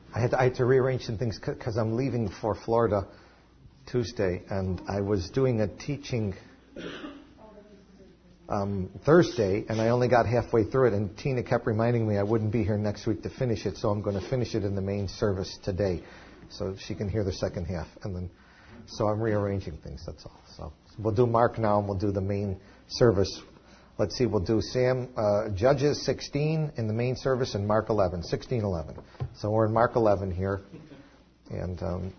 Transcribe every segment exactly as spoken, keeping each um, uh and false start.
I had, to, I had to rearrange some things because I'm leaving for Florida Tuesday, and I was doing a teaching um, Thursday, and I only got halfway through it, and Tina kept reminding me I wouldn't be here next week to finish it, so I'm going to finish it in the main service today, so she can hear the second half, and then so I'm rearranging things. That's all. So, so we'll do Mark now, and we'll do the main service. Let's see, we'll do Sam uh, Judges sixteen in the main service and Mark eleven, sixteen eleven. So we're in Mark eleven here, and um,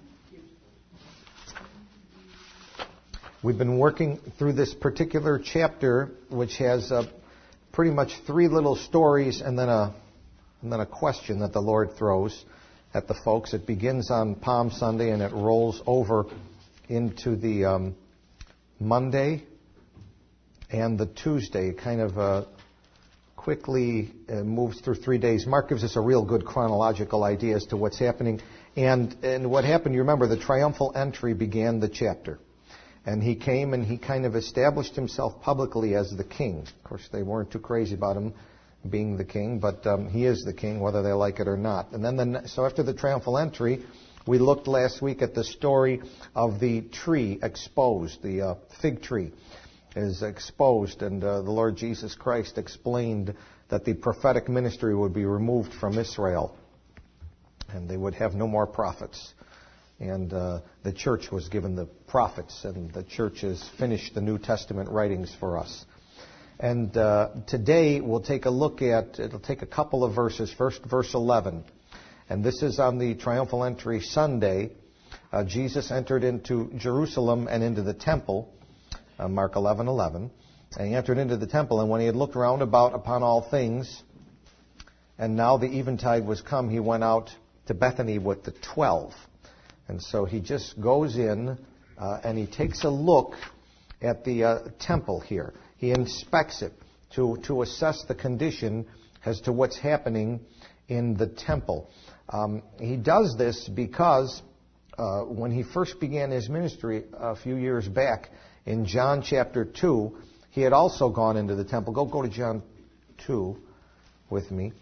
we've been working through this particular chapter, which has uh, pretty much three little stories and then a and then a question that the Lord throws at the folks. It begins on Palm Sunday and it rolls over into the um, Monday and the Tuesday. It kind of uh, quickly uh, moves through three days. Mark gives us a real good chronological idea as to what's happening. And, and what happened, you remember, the triumphal entry began the chapter. And he came and he kind of established himself publicly as the king. Of course, they weren't too crazy about him being the king, but um, he is the king, whether they like it or not. And then, the, so after the triumphal entry, we looked last week at the story of the tree exposed, the uh, fig tree is exposed, and uh, the Lord Jesus Christ explained that the prophetic ministry would be removed from Israel, and they would have no more prophets. And uh, the church was given the prophets, and the church has finished the New Testament writings for us. And uh, today we'll take a look at, it'll take a couple of verses. First, verse eleven. And this is on the triumphal entry Sunday. Uh, Jesus entered into Jerusalem and into the temple, uh, Mark eleven eleven. And he entered into the temple, and when he had looked round about upon all things, and now the eventide was come, he went out to Bethany with the twelve. And so he just goes in uh, and he takes a look at the uh, temple here. He inspects it to, to assess the condition as to what's happening in the temple. Um, he does this because uh, when he first began his ministry a few years back in John chapter two, he had also gone into the temple. Go, go to John two with me.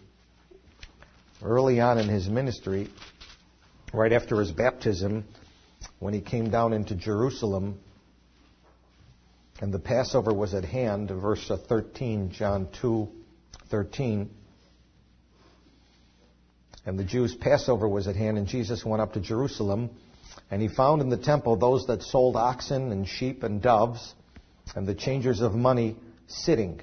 Early on in his ministry, right after his baptism, when he came down into Jerusalem, and the Passover was at hand, verse thirteen, John two thirteen. And the Jews' Passover was at hand, and Jesus went up to Jerusalem, and he found in the temple those that sold oxen and sheep and doves, and the changers of money sitting.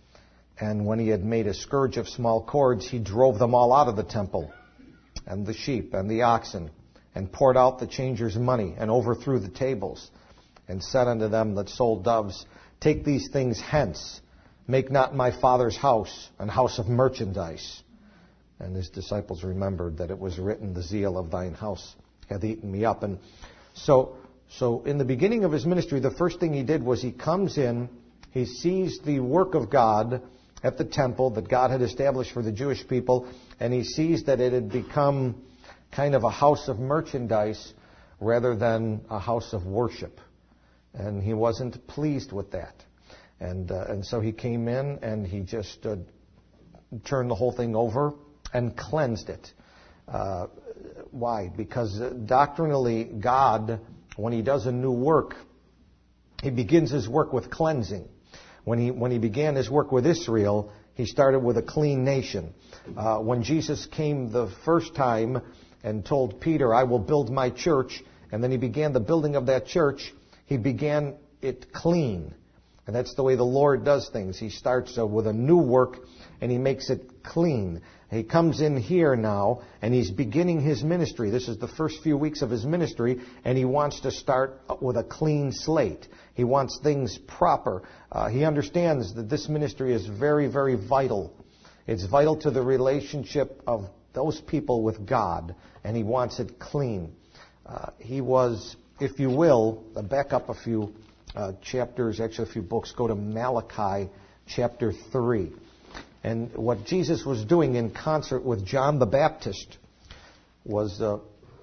And when he had made a scourge of small cords, he drove them all out of the temple, and the sheep and the oxen, and poured out the changers' money, and overthrew the tables, and said unto them that sold doves, Take these things hence, make not my Father's house an house of merchandise. And his disciples remembered that it was written, The zeal of thine house hath eaten me up. And so, so in the beginning of his ministry, the first thing he did was he comes in, he sees the work of God at the temple that God had established for the Jewish people, and he sees that it had become kind of a house of merchandise rather than a house of worship. And he wasn't pleased with that. And uh, and so he came in and he just uh, turned the whole thing over and cleansed it. Uh, why? Because doctrinally, God, when he does a new work, he begins his work with cleansing. When he when he began his work with Israel, he started with a clean nation. Uh, when Jesus came the first time and told Peter, I will build my church, and then he began the building of that church, he began it clean. And that's the way the Lord does things. He starts uh, with a new work, and he makes it clean. He comes in here now, and he's beginning his ministry. This is the first few weeks of his ministry, and he wants to start with a clean slate. He wants things proper. Uh, he understands that this ministry is very, very vital. It's vital to the relationship of those people with God, and he wants it clean. Uh, he was, if you will, uh, back up a few uh, chapters, actually a few books, go to Malachi chapter three. And what Jesus was doing in concert with John the Baptist was uh,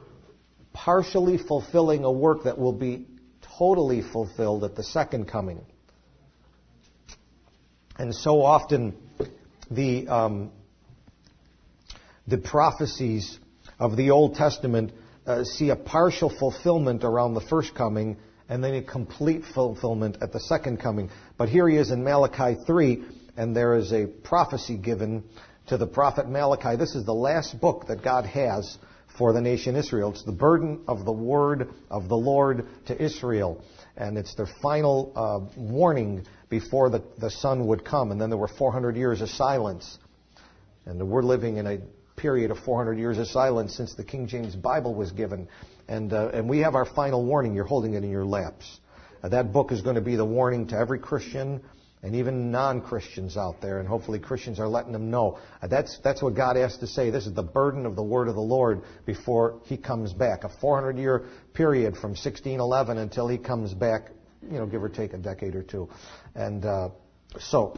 partially fulfilling a work that will be totally fulfilled at the second coming. And so often the um, the prophecies of the Old Testament uh, see a partial fulfillment around the first coming and then a complete fulfillment at the second coming. But here he is in Malachi three, and there is a prophecy given to the prophet Malachi. This is the last book that God has for the nation Israel. It's the burden of the word of the Lord to Israel. And it's their final uh, warning before the, the Son would come. And then there were four hundred years of silence. And we're living in a period of four hundred years of silence since the King James Bible was given. And, uh, and we have our final warning. You're holding it in your laps. Uh, that book is going to be the warning to every Christian and even non-Christians out there, and hopefully Christians are letting them know. Uh, that's that's what God has to say. This is the burden of the word of the Lord before He comes back. A four hundred year period from sixteen eleven until He comes back, you know, give or take a decade or two. And uh, so,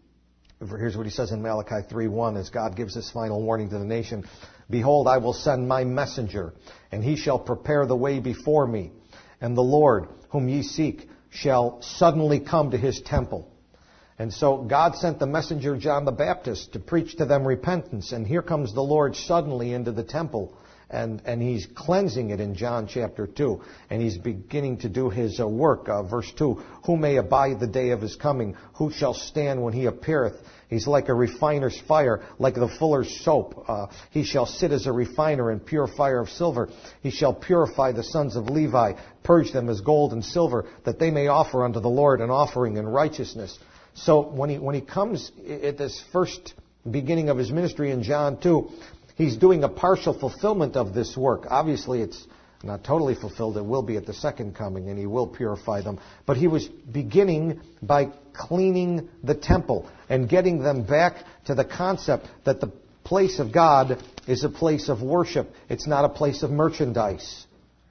here's what He says in Malachi three one as God gives this final warning to the nation. Behold, I will send my messenger, and he shall prepare the way before me. And the Lord, whom ye seek, shall suddenly come to His temple. And so God sent the messenger John the Baptist to preach to them repentance. And here comes the Lord suddenly into the temple. And, and He's cleansing it in John chapter two. And He's beginning to do His uh, work. Uh, verse two, who may abide the day of His coming? Who shall stand when He appeareth? He's like a refiner's fire, like the fuller's soap. Uh, he shall sit as a refiner and purifier of silver. He shall purify the sons of Levi, purge them as gold and silver, that they may offer unto the Lord an offering in righteousness. So when he when he comes at this first beginning of His ministry in John two, He's doing a partial fulfillment of this work. Obviously, it's not totally fulfilled. It will be at the second coming, and He will purify them. But He was beginning by cleaning the temple and getting them back to the concept that the place of God is a place of worship. It's not a place of merchandise.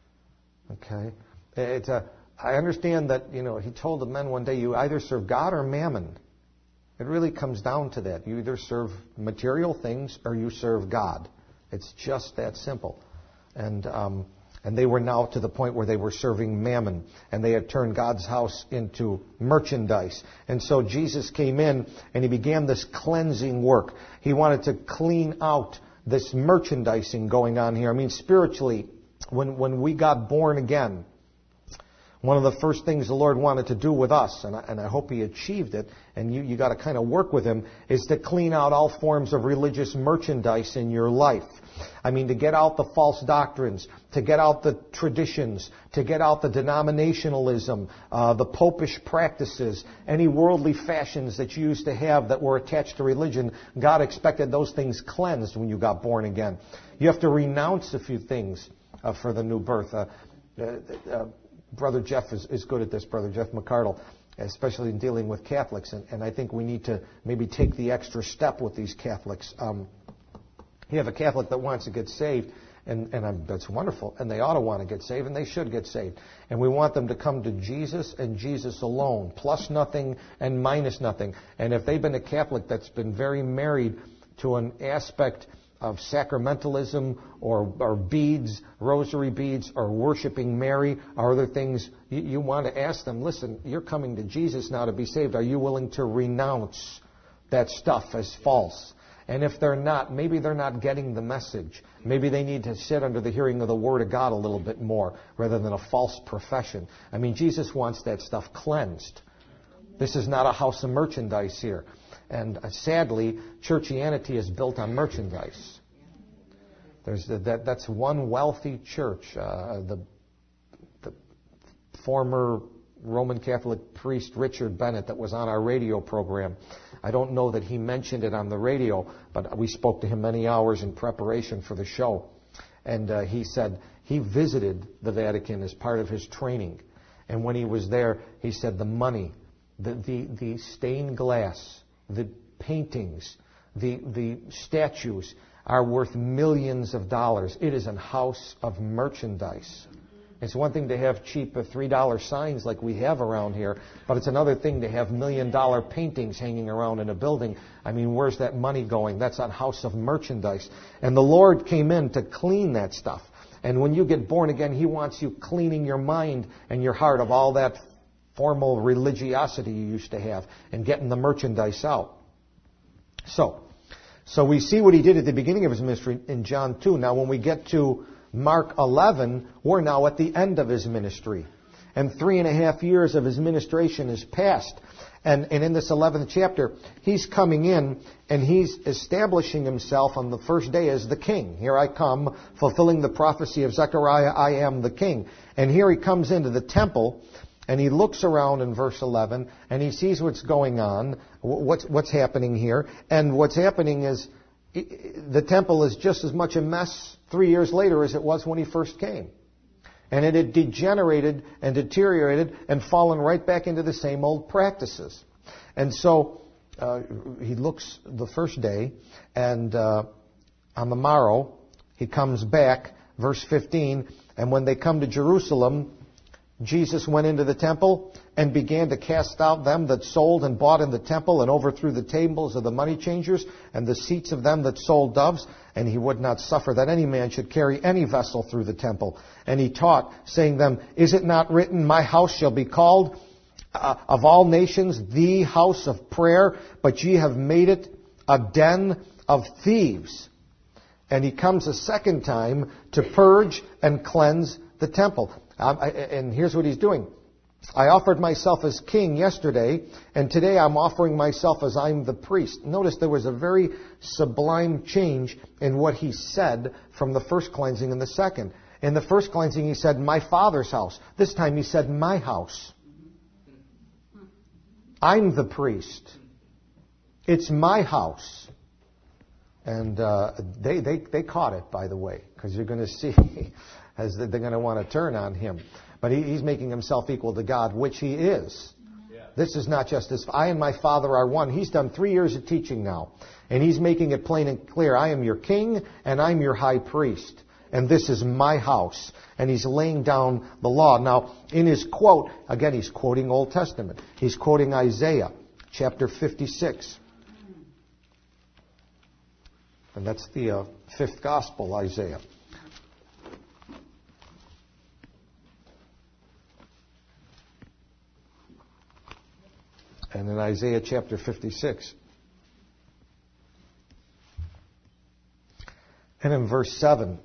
Okay? It's a... I understand that, you know, He told the men one day, you either serve God or mammon. It really comes down to that. You either serve material things or you serve God. It's just that simple. And um, and they were now to the point where they were serving mammon. And they had turned God's house into merchandise. And so Jesus came in and He began this cleansing work. He wanted to clean out this merchandising going on here. I mean, spiritually, when when we got born again, one of the first things the Lord wanted to do with us, and I, and I hope He achieved it, and you, you got to kind of work with Him, is to clean out all forms of religious merchandise in your life. I mean, to get out the false doctrines, to get out the traditions, to get out the denominationalism, uh, the popish practices, any worldly fashions that you used to have that were attached to religion. God expected those things cleansed when you got born again. You have to renounce a few things uh, for the new birth. Uh, uh, uh, Brother Jeff is, is good at this, Brother Jeff McCardle, especially in dealing with Catholics. And, and I think we need to maybe take the extra step with these Catholics. Um, you have a Catholic that wants to get saved, and, and I'm, that's wonderful. And they ought to want to get saved, and they should get saved. And we want them to come to Jesus and Jesus alone, plus nothing and minus nothing. And if they've been a Catholic that's been very married to an aspect of sacramentalism or, or beads, rosary beads, or worshiping Mary, or other things, you, you want to ask them, listen, you're coming to Jesus now to be saved. Are you willing to renounce that stuff as false? And if they're not, maybe they're not getting the message. Maybe they need to sit under the hearing of the Word of God a little bit more rather than a false profession. I mean, Jesus wants that stuff cleansed. This is not a house of merchandise here. And uh, sadly, churchianity is built on merchandise. There's the, that. That's one wealthy church. Uh, the, the former Roman Catholic priest Richard Bennett that was on our radio program. I don't know that he mentioned it on the radio, but we spoke to him many hours in preparation for the show. And uh, he said he visited the Vatican as part of his training. And when he was there, he said the money, the the, the stained glass, the paintings, the the statues are worth millions of dollars. It is a house of merchandise. It's one thing to have cheap three dollar signs like we have around here, but it's another thing to have million-dollar paintings hanging around in a building. I mean, where's that money going? That's a house of merchandise. And the Lord came in to clean that stuff. And when you get born again, He wants you cleaning your mind and your heart of all that formal religiosity you used to have and getting the merchandise out. So, So we see what he did at the beginning of his ministry in John two. Now when we get to Mark eleven, we're now at the end of his ministry. And three and a half years of his ministration is past. And, and in this eleventh chapter, he's coming in and he's establishing himself on the first day as the king. Here I come, fulfilling the prophecy of Zechariah, I am the king. And here he comes into the temple and he looks around in verse eleven and he sees what's going on, what's, what's happening here. And what's happening is the temple is just as much a mess three years later as it was when he first came. And it had degenerated and deteriorated and fallen right back into the same old practices. And so uh, he looks the first day, and uh, on the morrow he comes back, verse fifteen, and when they come to Jerusalem, Jesus went into the temple and began to cast out them that sold and bought in the temple, and overthrew the tables of the money changers and the seats of them that sold doves. And he would not suffer that any man should carry any vessel through the temple. And he taught, saying them, Is it not written, My house shall be called uh, of all nations the house of prayer, but ye have made it a den of thieves. And he comes a second time to purge and cleanse the temple. Um, I, and here's what he's doing. I offered myself as king yesterday, and today I'm offering myself as I'm the priest. Notice there was a very sublime change in what he said from the first cleansing and the second. In the first cleansing he said, my Father's house. This time he said, my house. I'm the priest. It's my house. And uh, they, they, they caught it, by the way, because you're going to see as they're going to want to turn on him. But he, he's making himself equal to God, which he is. Yeah. This is not just as I and my Father are one. He's done three years of teaching now. And he's making it plain and clear. I am your king and I'm your high priest. And this is my house. And he's laying down the law. Now, in his quote, again, he's quoting Old Testament. He's quoting Isaiah chapter fifty-six. And that's the uh, fifth gospel, Isaiah. And in Isaiah chapter fifty-six, and in verse seven,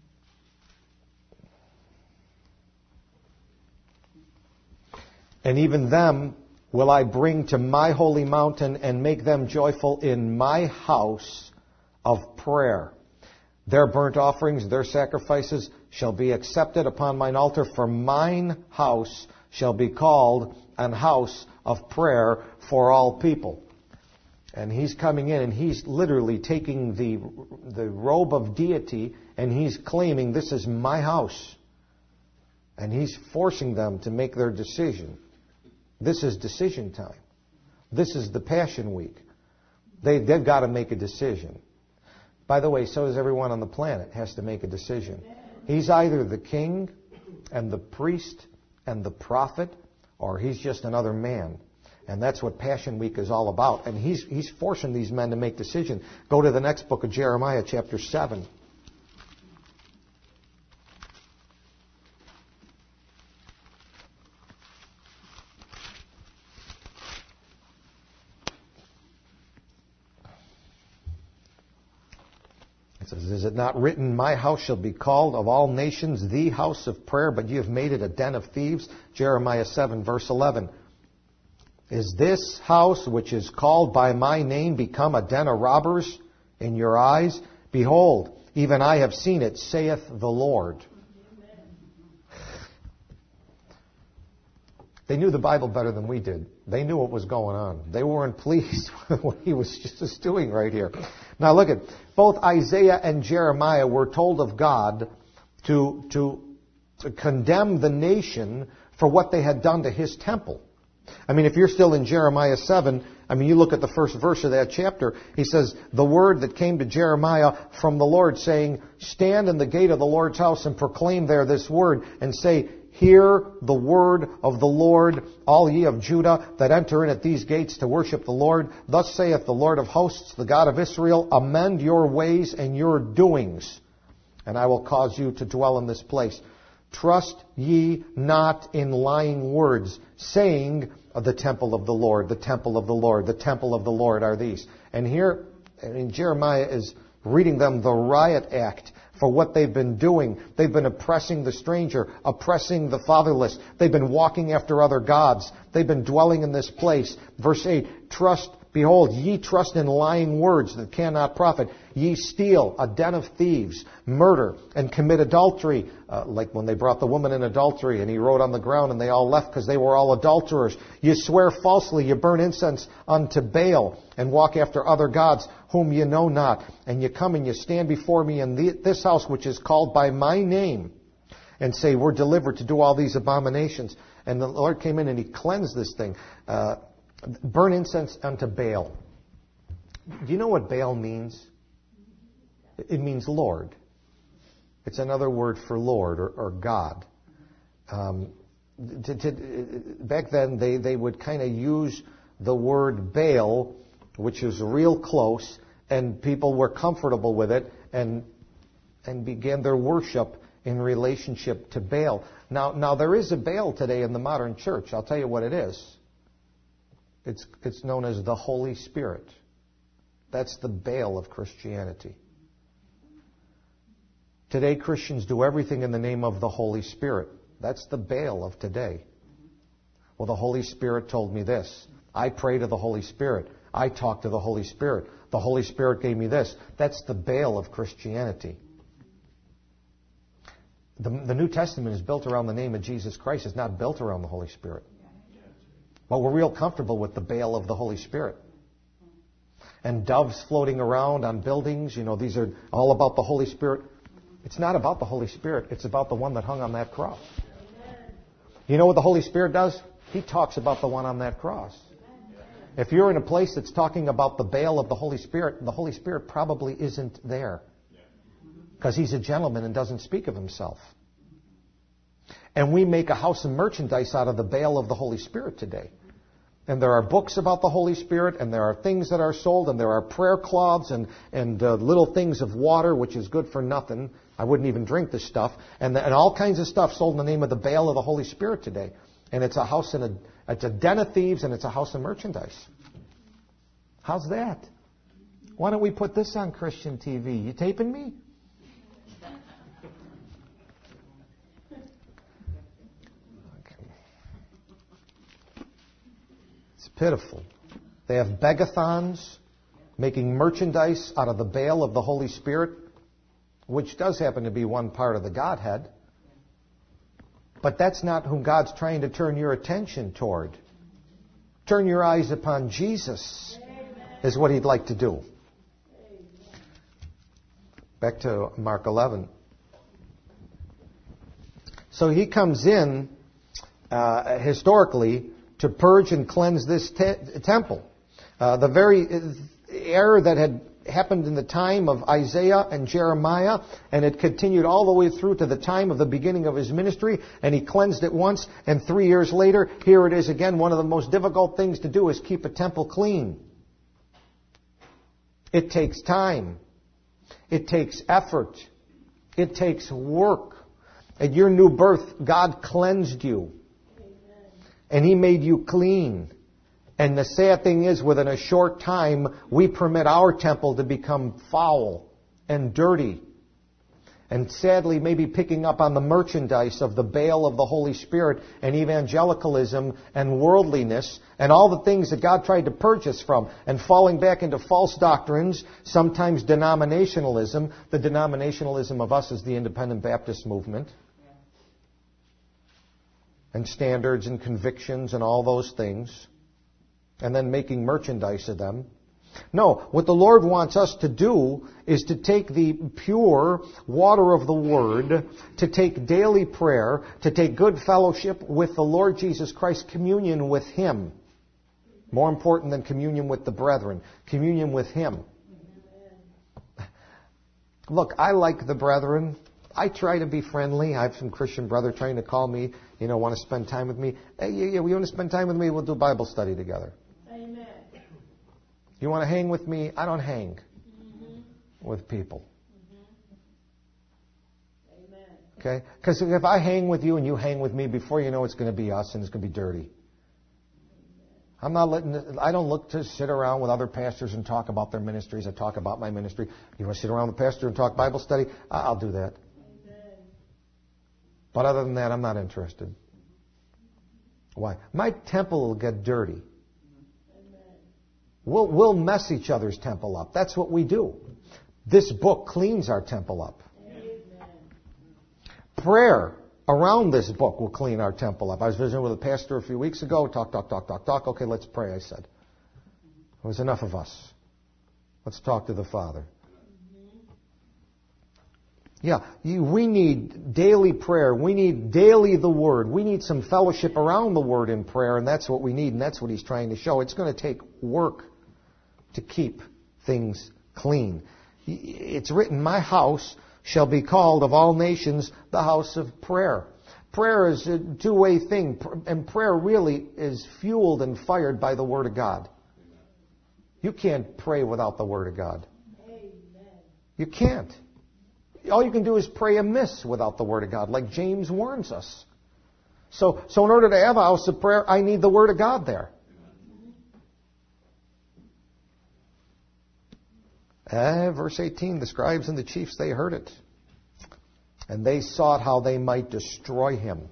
and even them will I bring to my holy mountain and make them joyful in my house of prayer. Their burnt offerings, their sacrifices shall be accepted upon mine altar, for mine house shall be called an house of prayer for all people. And he's coming in and he's literally taking the, the robe of deity and he's claiming this is my house. And he's forcing them to make their decision. This is decision time. This is the Passion Week. They, they've got to make a decision. By the way, so does everyone on the planet has to make a decision. He's either the king and the priest and the prophet, or he's just another man. And that's what Passion Week is all about. And he's, he's forcing these men to make decisions. Go to the next book of Jeremiah, chapter seven. It says, Is it not written, my house shall be called of all nations the house of prayer, but ye have made it a den of thieves? Jeremiah seven, verse eleven. Is this house which is called by my name become a den of robbers in your eyes? Behold, even I have seen it, saith the Lord. They knew the Bible better than we did. They knew what was going on. They weren't pleased with what he was just doing right here. Now look at, both Isaiah and Jeremiah were told of God to, to, to condemn the nation for what they had done to his temple. I mean, if you're still in Jeremiah seven, I mean, you look at the first verse of that chapter, he says, the word that came to Jeremiah from the Lord, saying, stand in the gate of the Lord's house and proclaim there this word, and say, hear the word of the Lord, all ye of Judah that enter in at these gates to worship the Lord. Thus saith the Lord of hosts, the God of Israel, amend your ways and your doings, and I will cause you to dwell in this place. Trust ye not in lying words, saying, the temple of the Lord, the temple of the Lord, the temple of the Lord are these. And here, I mean, Jeremiah is reading them the riot act for what they've been doing. They've been oppressing the stranger, oppressing the fatherless. They've been walking after other gods. They've been dwelling in this place. Verse eight, trust, behold, ye trust in lying words that cannot profit. Ye steal, a den of thieves, murder, and commit adultery. Uh, like when they brought the woman in adultery and he wrote on the ground and they all left because they were all adulterers. You swear falsely, you burn incense unto Baal and walk after other gods whom ye know not. And you come and you stand before me in the, this house which is called by my name and say, we're delivered to do all these abominations. And the Lord came in and he cleansed this thing. Uh, burn incense unto Baal. Do you know what Baal means? It means Lord. It's another word for Lord or, or God. Um, to, to, back then, they, they would kind of use the word Baal, which is real close, and people were comfortable with it and and began their worship in relationship to Baal. Now, now there is a Baal today in the modern church. I'll tell you what it is. It's it's known as the Holy Spirit. That's the Baal of Christianity. Today, Christians do everything in the name of the Holy Spirit. That's the Baal of today. Well, the Holy Spirit told me this. I pray to the Holy Spirit. I talk to the Holy Spirit. The Holy Spirit gave me this. That's the Baal of Christianity. The, the New Testament is built around the name of Jesus Christ. It's not built around the Holy Spirit. Well, we're real comfortable with the Baal of the Holy Spirit. And doves floating around on buildings. You know, these are all about the Holy Spirit. It's not about the Holy Spirit. It's about the one that hung on that cross. You know what the Holy Spirit does? He talks about the one on that cross. If you're in a place that's talking about the Baal of the Holy Spirit, the Holy Spirit probably isn't there. Because he's a gentleman and doesn't speak of himself. And we make a house of merchandise out of the Baal of the Holy Spirit today. And there are books about the Holy Spirit, and there are things that are sold, and there are prayer cloths, and, and uh, little things of water, which is good for nothing. I wouldn't even drink this stuff. And, the, and all kinds of stuff sold in the name of the Baal of the Holy Spirit today. And it's a house in a, it's a den of thieves, and it's a house of merchandise. How's that? Why don't we put this on Christian T V? You taping me? Pitiful. They have begathons making merchandise out of the Baal of the Holy Spirit, which does happen to be one part of the Godhead. But that's not whom God's trying to turn your attention toward. Turn your eyes upon Jesus is what he'd like to do. Back to Mark eleven. So he comes in uh, historically to purge and cleanse this te- temple. Uh, the very error that had happened in the time of Isaiah and Jeremiah, and it continued all the way through to the time of the beginning of his ministry, and he cleansed it once, and three years later, here it is again. One of the most difficult things to do is keep a temple clean. It takes time. It takes effort. It takes work. At your new birth, God cleansed you. And he made you clean. And the sad thing is, within a short time, we permit our temple to become foul and dirty. And sadly, maybe picking up on the merchandise of the Baal of the Holy Spirit and evangelicalism and worldliness and all the things that God tried to purge us from, and falling back into false doctrines, sometimes denominationalism. The denominationalism of us is the Independent Baptist movement. And standards and convictions and all those things. And then making merchandise of them. No, what the Lord wants us to do is to take the pure water of the Word, to take daily prayer, to take good fellowship with the Lord Jesus Christ, communion with Him. More important than communion with the brethren. Communion with Him. Look, I like the brethren. I try to be friendly. I have some Christian brother trying to call me, you know, want to spend time with me. Hey, yeah, yeah, you want to spend time with me? We'll do Bible study together. Amen. You want to hang with me? I don't hang mm-hmm. with people. Mm-hmm. Amen. Okay? Because if I hang with you and you hang with me, before you know it's going to be us and it's going to be dirty. I'm not letting, I don't look to sit around with other pastors and talk about their ministries. I talk about my ministry. You want to sit around with the pastor and talk Bible study? I'll do that. Amen. But other than that, I'm not interested. Why? My temple will get dirty. Amen. We'll, we'll mess each other's temple up. That's what we do. This book cleans our temple up. Amen. Prayer around this book will clean our temple up. I was visiting with a pastor a few weeks ago. Talk, talk, talk, talk, talk. Okay, let's pray, I said. It was enough of us. Let's talk to the Father. Yeah, you, we need daily prayer. We need daily the Word. We need some fellowship around the Word in prayer, and that's what we need, and that's what he's trying to show. It's going to take work to keep things clean. It's written, my house shall be called of all nations the house of prayer. Prayer is a two-way thing, and prayer really is fueled and fired by the Word of God. You can't pray without the Word of God. You can't. All you can do is pray amiss without the Word of God, like James warns us. So, so in order to have a house of prayer, I need the Word of God there. Uh, verse eighteen, the scribes and the chiefs, they heard it. And they sought how they might destroy him.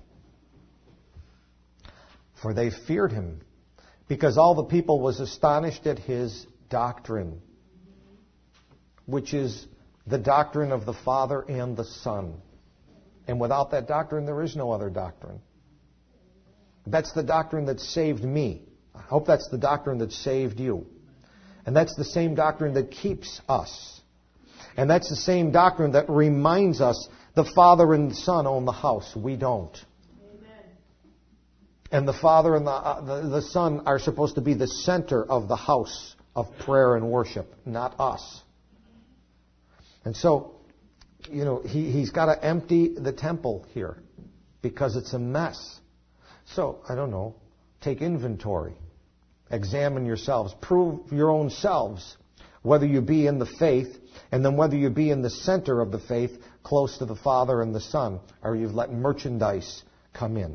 For they feared him, because all the people was astonished at his doctrine, which is the doctrine of the Father and the Son. And without that doctrine, there is no other doctrine. That's the doctrine that saved me. I hope that's the doctrine that saved you. And that's the same doctrine that keeps us. And that's the same doctrine that reminds us the Father and the Son own the house. We don't. Amen. And the Father and the, uh, the, the Son are supposed to be the center of the house of prayer and worship, not us. And so, you know, he, he's got to empty the temple here because it's a mess. So, I don't know, take inventory. Examine yourselves. Prove your own selves whether you be in the faith, and then whether you be in the center of the faith, close to the Father and the Son, or you've let merchandise come in.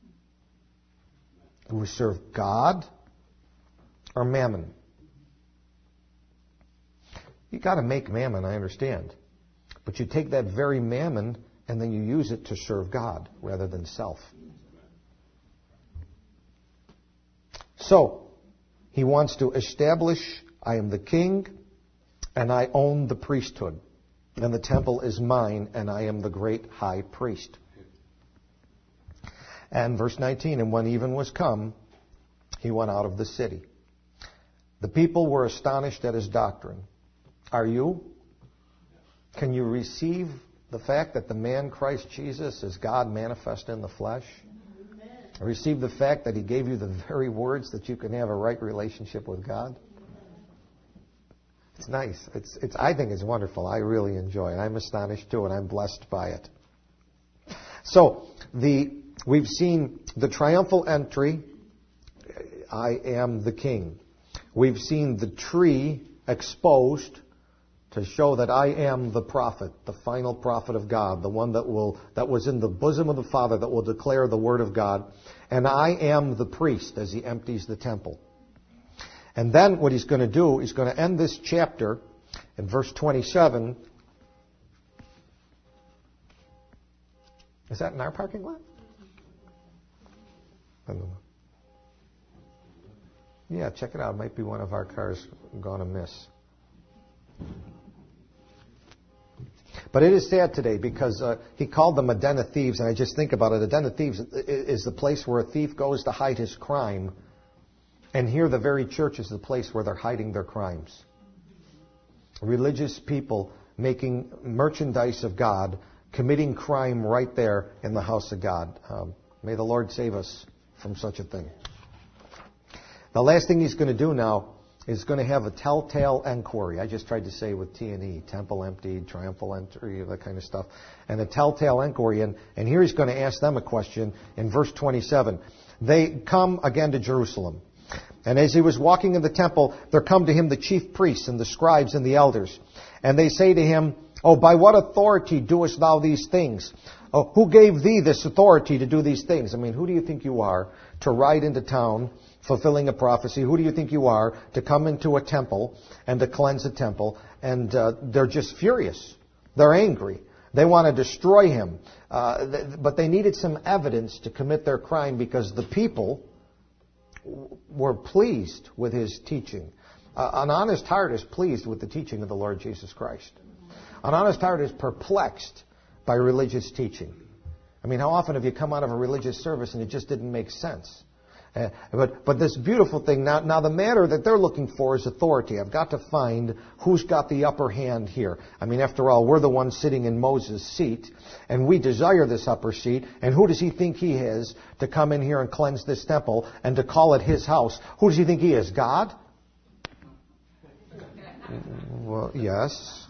Do we serve God or mammon? You got to make mammon, I understand. But you take that very mammon and then you use it to serve God rather than self. So, he wants to establish, I am the king, and I own the priesthood. And the temple is mine, and I am the great high priest. And verse nineteen, and when even was come, he went out of the city. The people were astonished at his doctrine. Are you? Can you receive the fact that the man Christ Jesus is God manifest in the flesh? Receive the fact that he gave you the very words that you can have a right relationship with God? It's nice. It's, it's, I think it's wonderful. I really enjoy it. I'm astonished too, and I'm blessed by it. So, the we've seen the triumphal entry, I am the king. We've seen the tree exposed to show that I am the prophet, the final prophet of God, the one that will that was in the bosom of the Father, that will declare the word of God. And I am the priest, as he empties the temple. And then what he's going to do, he's going to end this chapter in verse twenty-seven. Is that in our parking lot? I don't know. Yeah, check it out. It might be one of our cars gone amiss. But it is sad today because uh, he called them a den of thieves, and I just think about it. A den of thieves is the place where a thief goes to hide his crime, and here the very church is the place where they're hiding their crimes. Religious people making merchandise of God, committing crime right there in the house of God. Um, may the Lord save us from such a thing. The last thing he's going to do now is going to have a telltale inquiry. I just tried to say with T and E, temple emptied, triumphal entry, that kind of stuff. And a telltale inquiry. And, and here he's going to ask them a question in verse twenty-seven. They come again to Jerusalem. And as he was walking in the temple, there come to him the chief priests and the scribes and the elders. And they say to him, Oh, by what authority doest thou these things? Oh, who gave thee this authority to do these things? I mean, who do you think you are to ride into town fulfilling a prophecy. Who do you think you are to come into a temple and to cleanse a temple? And uh, they're just furious. They're angry. They want to destroy him. Uh, th- but they needed some evidence to commit their crime because the people w- were pleased with his teaching. Uh, an honest heart is pleased with the teaching of the Lord Jesus Christ. An honest heart is perplexed by religious teaching. I mean, how often have you come out of a religious service and it just didn't make sense? Uh, but but this beautiful thing, now, now the matter that they're looking for is authority. I've got to find who's got the upper hand here. I mean, after all, we're the ones sitting in Moses' seat, and we desire this upper seat. And who does he think he is to come in here and cleanse this temple and to call it his house? Who does he think he is, God? Well, yes.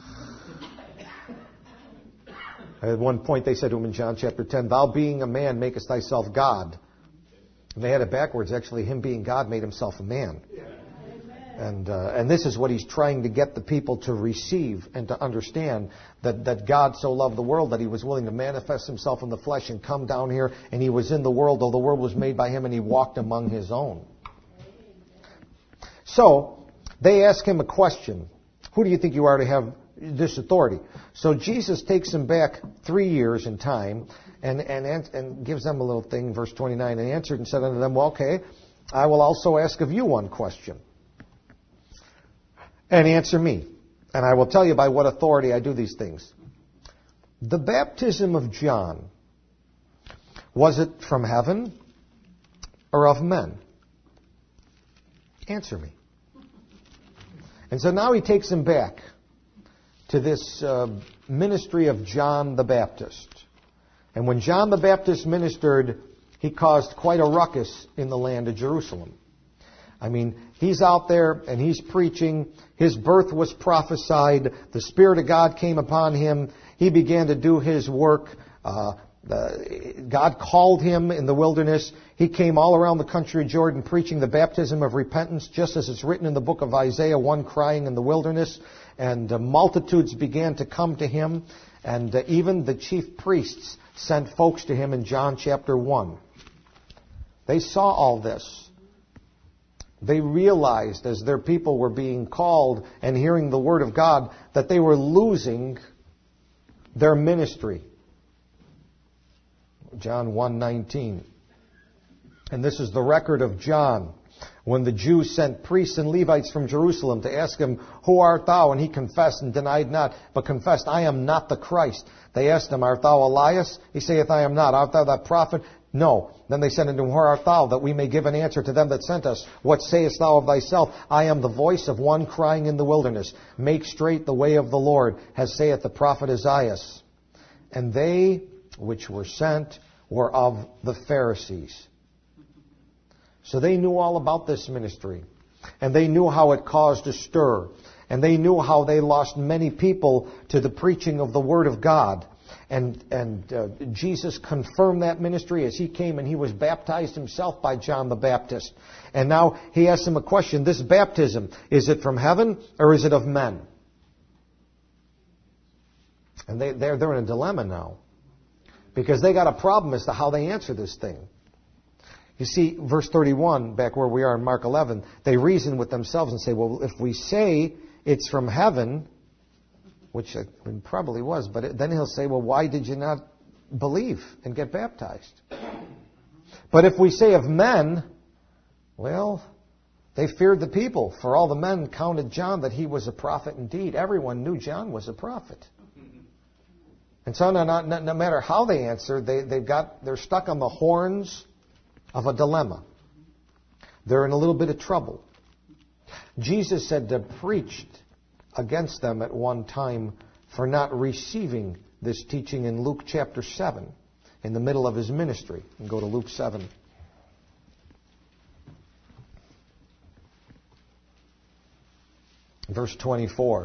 At one point they said to him in John chapter ten, "Thou being a man makest thyself God." And they had it backwards. Actually, him being God made himself a man. And uh, and this is what he's trying to get the people to receive and to understand, that, that God so loved the world that he was willing to manifest himself in the flesh and come down here, and he was in the world, though the world was made by him, and he walked among his own. So they ask him a question. Who do you think you are to have this authority? So Jesus takes them back three years in time and, and, and gives them a little thing, verse twenty-nine, and answered and said unto them, "Well, okay, I will also ask of you one question. And answer me, and I will tell you by what authority I do these things. The baptism of John, was it from heaven or of men? Answer me." And so now he takes them back to this uh, ministry of John the Baptist. And when John the Baptist ministered, he caused quite a ruckus in the land of Jerusalem. I mean, he's out there and he's preaching. His birth was prophesied. The Spirit of God came upon him. He began to do his work. Uh, the, God called him in the wilderness. He came all around the country of Jordan preaching the baptism of repentance, just as it's written in the book of Isaiah, one crying in the wilderness. And uh, multitudes began to come to him. And uh, even the chief priests sent folks to him in John chapter one. They saw all this. They realized as their people were being called and hearing the word of God that they were losing their ministry. John one nineteen. And this is the record of John. When the Jews sent priests and Levites from Jerusalem to ask him, "Who art thou?" And he confessed and denied not, but confessed, "I am not the Christ." They asked him, "Art thou Elias?" He saith, "I am not." "Art thou that prophet?" "No." Then they said unto him, "Where art thou, that we may give an answer to them that sent us? What sayest thou of thyself?" "I am the voice of one crying in the wilderness, Make straight the way of the Lord, as saith the prophet Isaiah." And they which were sent were of the Pharisees. So they knew all about this ministry. And they knew how it caused a stir. And they knew how they lost many people to the preaching of the Word of God. And, and uh, Jesus confirmed that ministry as he came and he was baptized himself by John the Baptist. And now he asked him a question. This baptism, is it from heaven or is it of men? And they, they're, they're in a dilemma now. Because they got a problem as to how they answer this thing. You see, verse thirty-one, back where we are in Mark eleven, they reason with themselves and say, well, if we say it's from heaven, which it probably was, but it, then he'll say, well, why did you not believe and get baptized? But if we say of men, well, they feared the people, for all the men counted John that he was a prophet indeed. Everyone knew John was a prophet. And so no, no, no matter how they answer, they, they've got, they're stuck on the horns of a dilemma. They're in a little bit of trouble. Jesus said to preached against them at one time for not receiving this teaching in Luke chapter seven, in the middle of his ministry. And go to Luke seven. Verse twenty-four.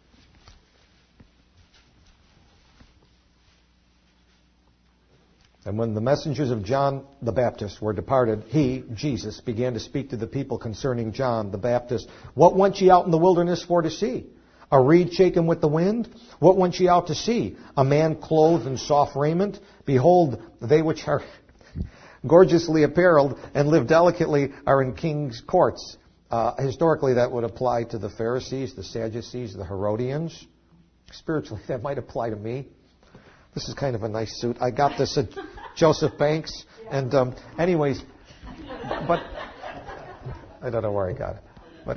And when the messengers of John the Baptist were departed, he, Jesus, began to speak to the people concerning John the Baptist. What went ye out in the wilderness for to see? A reed shaken with the wind? What went ye out to see? A man clothed in soft raiment? Behold, they which are gorgeously apparelled and live delicately are in king's courts. Uh, historically, that would apply to the Pharisees, the Sadducees, the Herodians. Spiritually, that might apply to me. This is kind of a nice suit. I got this at Joseph Banks. And um, anyways, but I don't know where I got it. But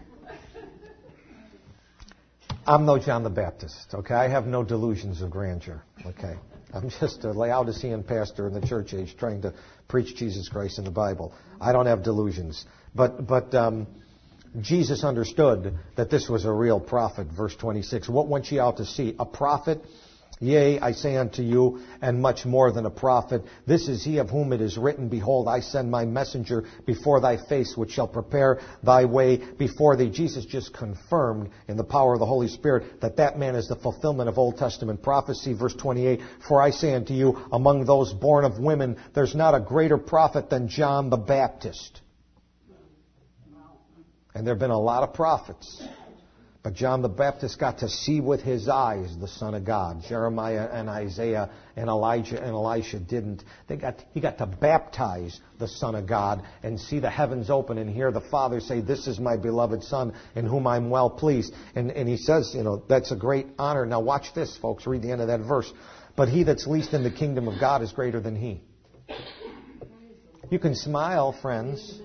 I'm no John the Baptist, okay? I have no delusions of grandeur, okay? I'm just a Laodicean pastor in the church age trying to preach Jesus Christ in the Bible. I don't have delusions. But but um, Jesus understood that this was a real prophet, verse twenty-six. What went ye out to see? A prophet? Yea, I say unto you, and much more than a prophet. This is he of whom it is written, Behold, I send my messenger before thy face, which shall prepare thy way before thee. Jesus just confirmed in the power of the Holy Spirit that that man is the fulfillment of Old Testament prophecy. Verse twenty-eight, For I say unto you, among those born of women, there's not a greater prophet than John the Baptist. And there have been a lot of prophets. But John the Baptist got to see with his eyes the Son of God. Jeremiah and Isaiah and Elijah and Elisha didn't. They got, he got to baptize the Son of God and see the heavens open and hear the Father say, This is my beloved Son in whom I'm well pleased. And, and he says, you know, that's a great honor. Now watch this, folks. Read the end of that verse. But he that's least in the kingdom of God is greater than he. You can smile, friends.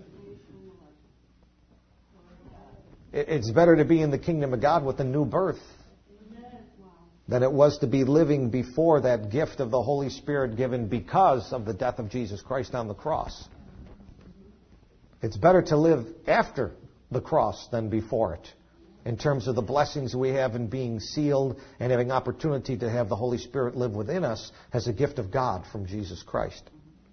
It's better to be in the kingdom of God with a new birth than it was to be living before that gift of the Holy Spirit given because of the death of Jesus Christ on the cross. It's better to live after the cross than before it, in terms of the blessings we have in being sealed and having opportunity to have the Holy Spirit live within us as a gift of God from Jesus Christ.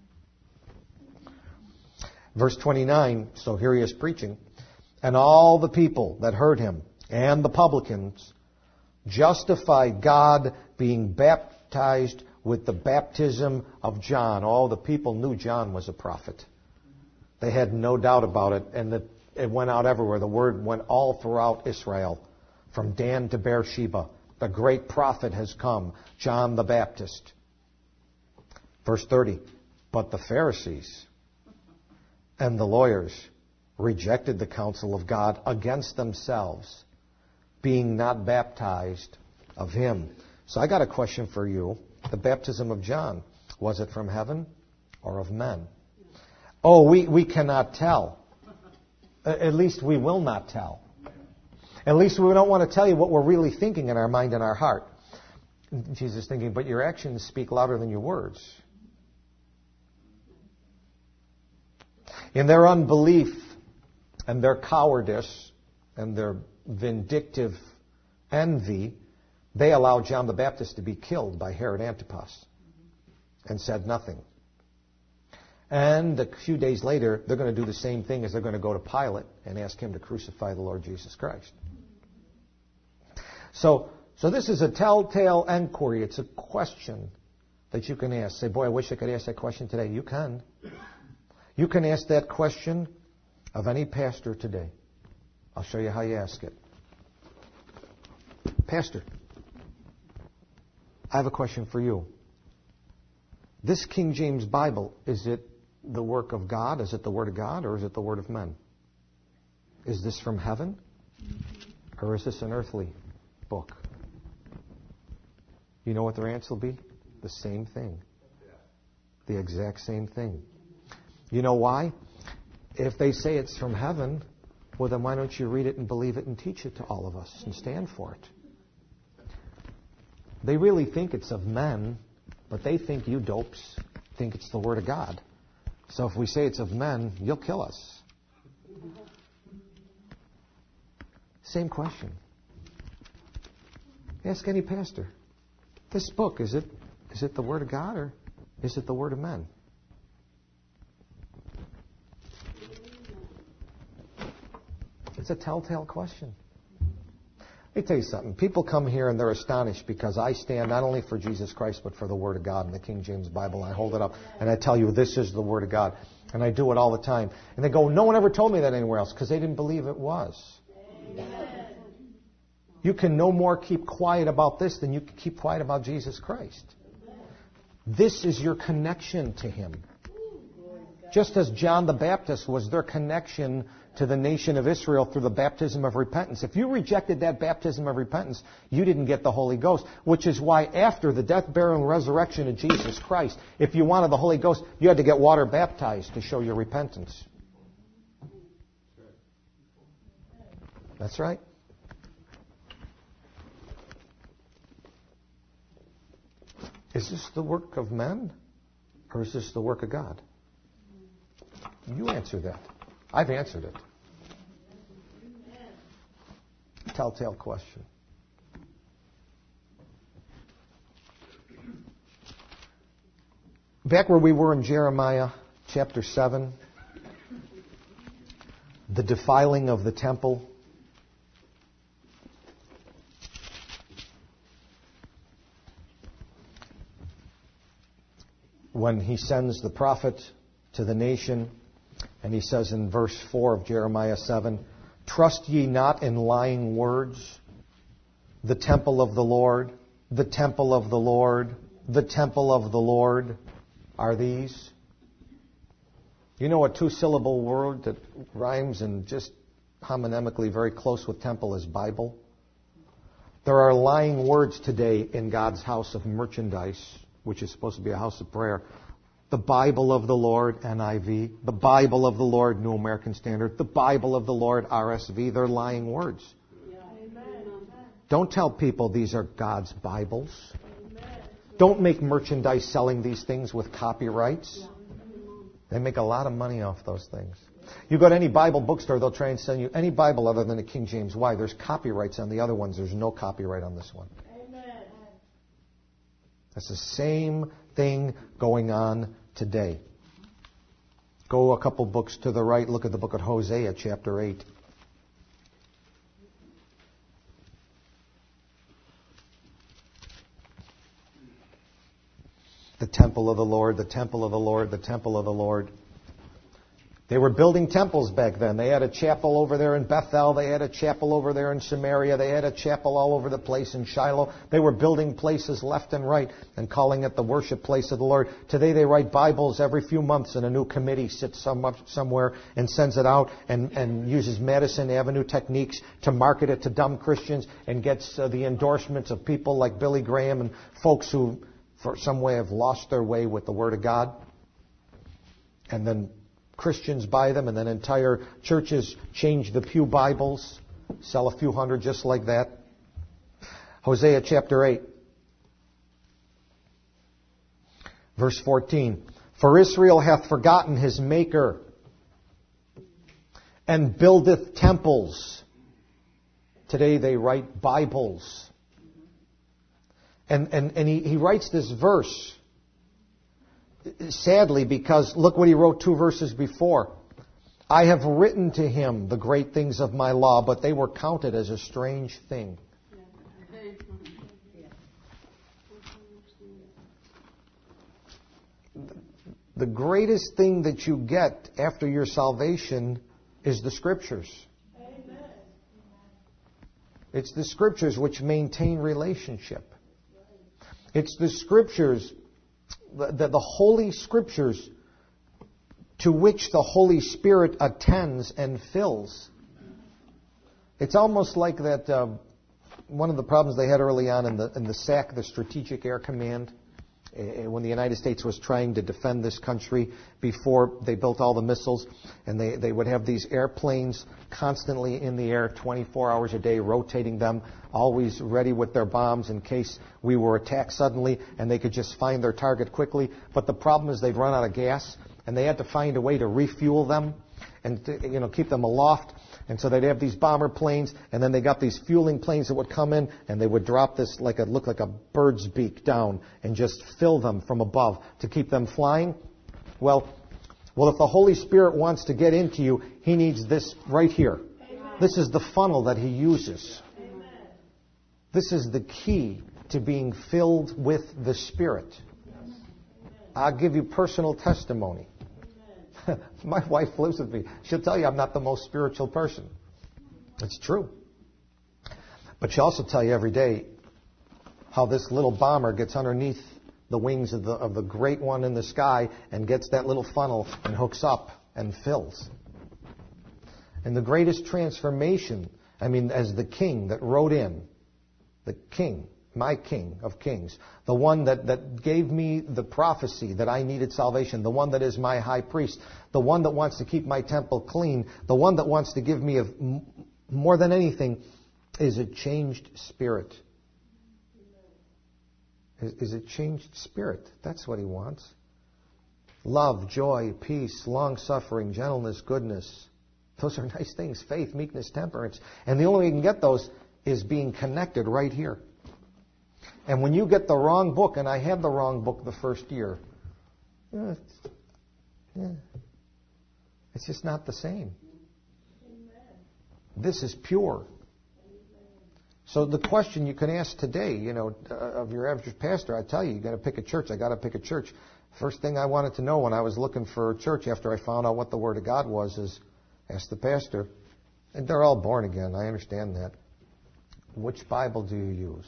Verse twenty-nine, so here he is preaching. And all the people that heard him and the publicans justified God, being baptized with the baptism of John. All the people knew John was a prophet. They had no doubt about it, and that it went out everywhere. The word went all throughout Israel, from Dan to Beersheba. The great prophet has come, John the Baptist. Verse thirty, but the Pharisees and the lawyers rejected the counsel of God against themselves, being not baptized of him. So I got a question for you. The baptism of John, was it from heaven or of men? Oh, we, we cannot tell. At least we will not tell. At least we don't want to tell you what we're really thinking in our mind and our heart. Jesus is thinking, but your actions speak louder than your words. In their unbelief and their cowardice and their vindictive envy, they allowed John the Baptist to be killed by Herod Antipas and said nothing. And a few days later, they're going to do the same thing as they're going to go to Pilate and ask him to crucify the Lord Jesus Christ. So, so this is a telltale inquiry. It's a question that you can ask. Say, boy, I wish I could ask that question today. You can. You can ask that question of any pastor today. I'll show you how you ask it. Pastor, I have a question for you. This King James Bible, is it the work of God? Is it the Word of God, or is it the Word of men? Is this from heaven, or is this an earthly book? You know what their answer will be? The same thing. The exact same thing. You know why? If they say it's from heaven, well, then why don't you read it and believe it and teach it to all of us and stand for it? They really think it's of men, but they think you dopes think it's the Word of God. So if we say it's of men, you'll kill us. Same question. Ask any pastor. This book, is it is it the Word of God, or is it the Word of men? It's a telltale question. Let me tell you something. People come here and they're astonished because I stand not only for Jesus Christ, but for the Word of God in the King James Bible. I hold it up and I tell you, this is the Word of God. And I do it all the time. And they go, no one ever told me that anywhere else, because they didn't believe it was. You can no more keep quiet about this than you can keep quiet about Jesus Christ. This is your connection to Him. Just as John the Baptist was their connection to the nation of Israel through the baptism of repentance. If you rejected that baptism of repentance, you didn't get the Holy Ghost. Which is why after the death, burial, and resurrection of Jesus Christ, if you wanted the Holy Ghost, you had to get water baptized to show your repentance. That's right. Is this the work of men? Or is this the work of God? You answer that. I've answered it. Telltale question. Back where we were in Jeremiah chapter seven, the defiling of the temple. When he sends the prophet to the nation, and he says in verse four of Jeremiah seven, trust ye not in lying words, the temple of the Lord, the temple of the Lord, the temple of the Lord are these. You know a two-syllable word that rhymes and just homonymically very close with temple is Bible? There are lying words today in God's house of merchandise, which is supposed to be a house of prayer. The Bible of the Lord, N I V. The Bible of the Lord, New American Standard. The Bible of the Lord, R S V. They're lying words. Yeah. Don't tell people these are God's Bibles. Amen. Don't make merchandise selling these things with copyrights. They make a lot of money off those things. You go to any Bible bookstore, they'll try and sell you any Bible other than the King James. Why? There's copyrights on the other ones. There's no copyright on this one. Amen. That's the same thing going on today. Go a couple books to the right. Look at the book of Hosea, chapter eight. The temple of the Lord, the temple of the Lord, the temple of the Lord. They were building temples back then. They had a chapel over there in Bethel. They had a chapel over there in Samaria. They had a chapel all over the place in Shiloh. They were building places left and right and calling it the worship place of the Lord. Today they write Bibles every few months and a new committee sits some, somewhere and sends it out and, and uses Madison Avenue techniques to market it to dumb Christians and gets uh, the endorsements of people like Billy Graham and folks who for some way have lost their way with the Word of God. And then Christians buy them, and then entire churches change the pew Bibles, sell a few hundred just like that. Hosea chapter eight, verse fourteen. For Israel hath forgotten his Maker, and buildeth temples. Today they write Bibles. And, and, and he, he writes this verse, sadly, because look what he wrote two verses before. I have written to him the great things of my law, but they were counted as a strange thing. The greatest thing that you get after your salvation is the Scriptures. It's the Scriptures which maintain relationship. It's the Scriptures, the, the Holy Scriptures to which the Holy Spirit attends and fills. It's almost like that, uh, one of the problems they had early on in the, in the S A C, the Strategic Air Command, uh, when the United States was trying to defend this country before they built all the missiles, and they, they would have these airplanes constantly in the air, twenty-four hours a day, rotating them, always ready with their bombs in case we were attacked suddenly, and they could just find their target quickly. But the problem is they'd run out of gas, and they had to find a way to refuel them and to, you know, keep them aloft. And so they'd have these bomber planes, and then they got these fueling planes that would come in, and they would drop this like a look like a bird's beak down and just fill them from above to keep them flying. Well, well, if the Holy Spirit wants to get into you, He needs this right here. Amen. This is the funnel that He uses. Amen. This is the key to being filled with the Spirit. Yes. I'll give you personal testimony. My wife lives with me. She'll tell you I'm not the most spiritual person. It's true. But she'll also tell you every day how this little bomber gets underneath the wings of the, of the great one in the sky and gets that little funnel and hooks up and fills. And the greatest transformation, I mean, as the king that rode in, the king, my king of kings, the one that, that gave me the prophecy that I needed salvation, the one that is my high priest, the one that wants to keep my temple clean, the one that wants to give me, a, more than anything, is a changed spirit. Is, is a changed spirit. That's what he wants. Love, joy, peace, long-suffering, gentleness, goodness. Those are nice things. Faith, meekness, temperance. And the only way you can get those is being connected right here. And when you get the wrong book, and I had the wrong book the first year, yeah, yeah, it's just not the same. Amen. This is pure. Amen. So the question you can ask today, you know, uh, of your average pastor, I tell you, you got to pick a church. I got to pick a church. First thing I wanted to know when I was looking for a church after I found out what the Word of God was is ask the pastor. And they're all born again. I understand that. Which Bible do you use?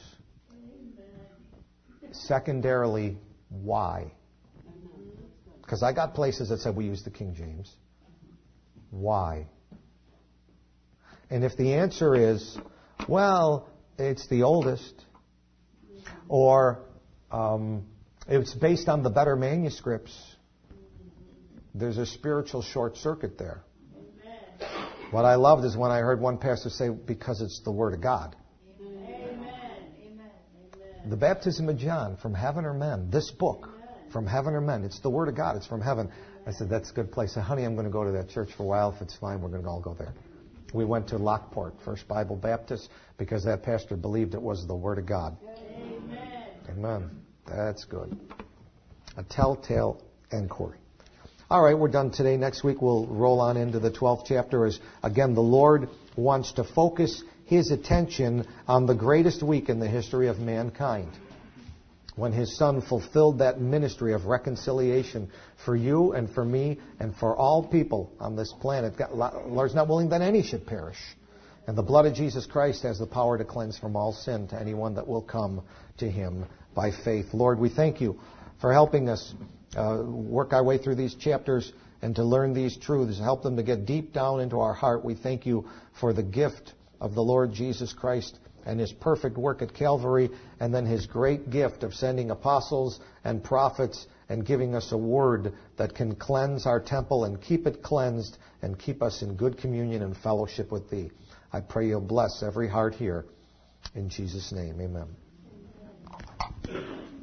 Secondarily, why? Because I got places that said we use the King James. Why? And if the answer is, well, it's the oldest, or um, it's based on the better manuscripts, there's a spiritual short circuit there. What I loved is when I heard one pastor say, because it's the Word of God. The baptism of John, from heaven or men. This book, from heaven or men. It's the Word of God. It's from heaven. I said, that's a good place. I said, honey, I'm going to go to that church for a while. If it's fine, we're going to all go there. We went to Lockport, First Bible Baptist, because that pastor believed it was the Word of God. Amen. Amen. That's good. A telltale inquiry. All right, we're done today. Next week we'll roll on into the twelfth chapter as, again, the Lord wants to focus His attention on the greatest week in the history of mankind, when His Son fulfilled that ministry of reconciliation for you and for me and for all people on this planet. God, Lord's not willing that any should perish. And the blood of Jesus Christ has the power to cleanse from all sin to anyone that will come to Him by faith. Lord, we thank You for helping us uh, work our way through these chapters and to learn these truths, help them to get deep down into our heart. We thank You for the gift of the Lord Jesus Christ and His perfect work at Calvary, and then His great gift of sending apostles and prophets and giving us a word that can cleanse our temple and keep it cleansed and keep us in good communion and fellowship with Thee. I pray You'll bless every heart here. In Jesus' name, amen.